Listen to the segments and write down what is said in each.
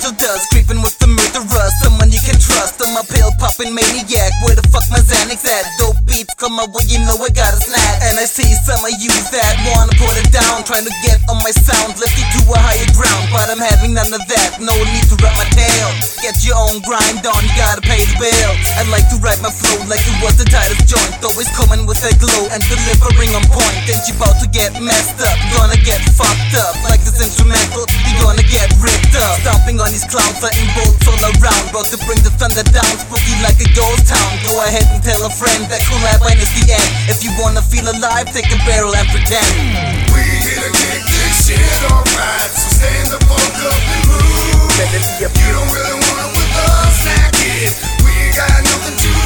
angel dust, creeping with the murderer, someone you can trust. I'm a pill popping maniac, where the fuck my Xanax at? Dope beats come my way, you know I got a snack. And I see some of you that wanna put it down, trying to get on my sound, lift you to a higher ground. But I'm having none of that, no need to wrap my tail. Get your own grind on, you gotta pay the bill. I like to write my flow like it was the tightest joint, always coming with a glow and delivering on point. Then you about to get messed up, gonna get fucked up. Like this instrumental, you're gonna get ripped up. Stomping on these clowns, lightning bolts all around, about to bring the thunder down, spooky like a ghost town. Go ahead and tell a friend that collab when it's the end. If you wanna feel alive, take a barrel and pretend. We here to kick this shit alright, so stand the fuck up and move. You don't really want it with us, now kid. We ain't got nothing to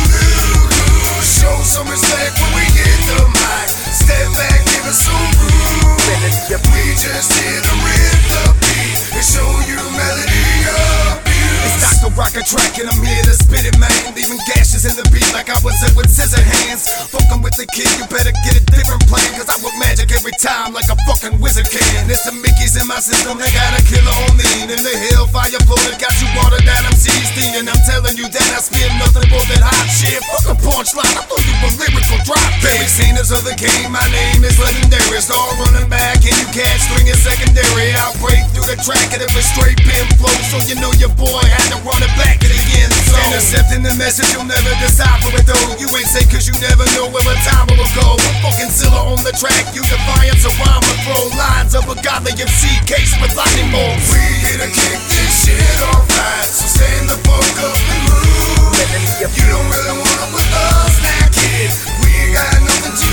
lose. Show some respect when we get the mic. Step back, give us some room. We just here to rip the beat and show you melody abuse. It's Dr. Rocket Track and I'm here to spit it, man. Leaving gashes in the beat like I was in with scissor hands. Fucking with the kid, you better get a different plan, cause I work magic every time like a fucking wizard can. There's some Mickeys in my system, they got a killer on me. In the hellfire flow that got you watered down, I'm seized. And I'm telling you that I spit nothing but that hot shit. Fuck a punchline, I thought you were lyrical drop. Baby singers of the game, my name is legendary. Start running back and you catch string is secondary. I'll break through the track and if it's straight pin flow, so you know your boy had to run it back to the end zone. Intercepting the message, you'll never decipher it though. You ain't say cause you never know where a time will go. I'm fucking Zilla on the track, you defiance, so I'ma throw lines up a godly MC case with lightning bolts. We here to kick this shit alright, so stand the fuck up and move. You don't really want it with us now, kid. We ain't got nothing to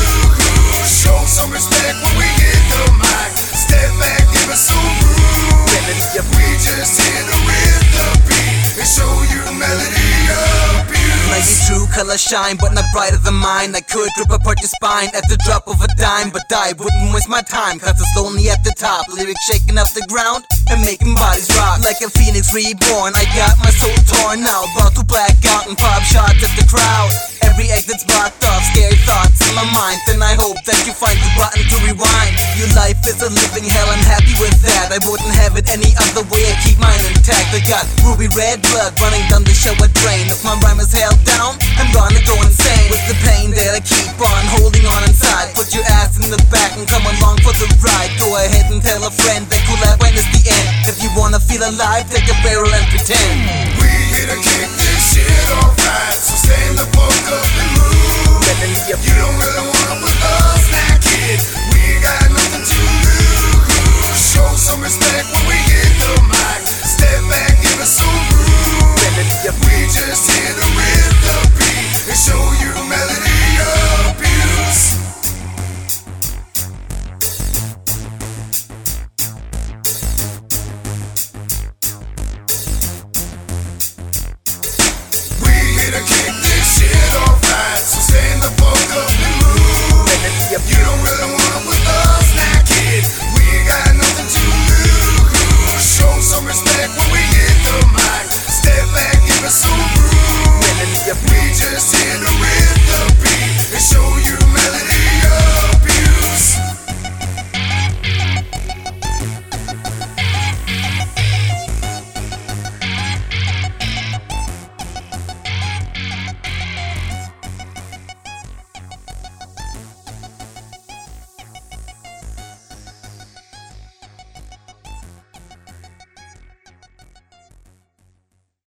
lose. Show some respect when we get the mic. Step back, give us some room. We just here to rip the beat and show you melody abuse. Like your true color shine, but not brighter than mine. I could rip apart your spine at the drop of a dime, but I wouldn't waste my time, cause it's lonely at the top. Lyrics shaking up the ground and making bodies rock. Like a phoenix reborn, I got my soul torn out, about to black out and pop shots at the crowd. Every exit's blocked off, scary thoughts in my mind. Then I hope that you find the button to rewind. Your life is a living hell, I'm happy with that. I wouldn't have it any other way, I keep mine intact. I got ruby red blood running down the shower drain. If my rhyme is held down, I'm gonna go insane with the pain that I keep on holding on inside. Put your ass in the back and come along for the ride. Go ahead and tell a friend that collab when it's the end. If you wanna feel alive, take a barrel and pretend. We here to kick this shit alright, so stand the fuck up and move. You don't really want it with us now, kid. We ain't got nothing to lose. Show some respect when we get the mic. Step back, give us some room. We just here to rip the beat and show you melody abuse. We here to kick this shit alright, so stand the fuck up and move. You don't really want it with us now, kid. We ain't got nothing to lose. Show some respect when we get the mic. Step back, give us some room. We just here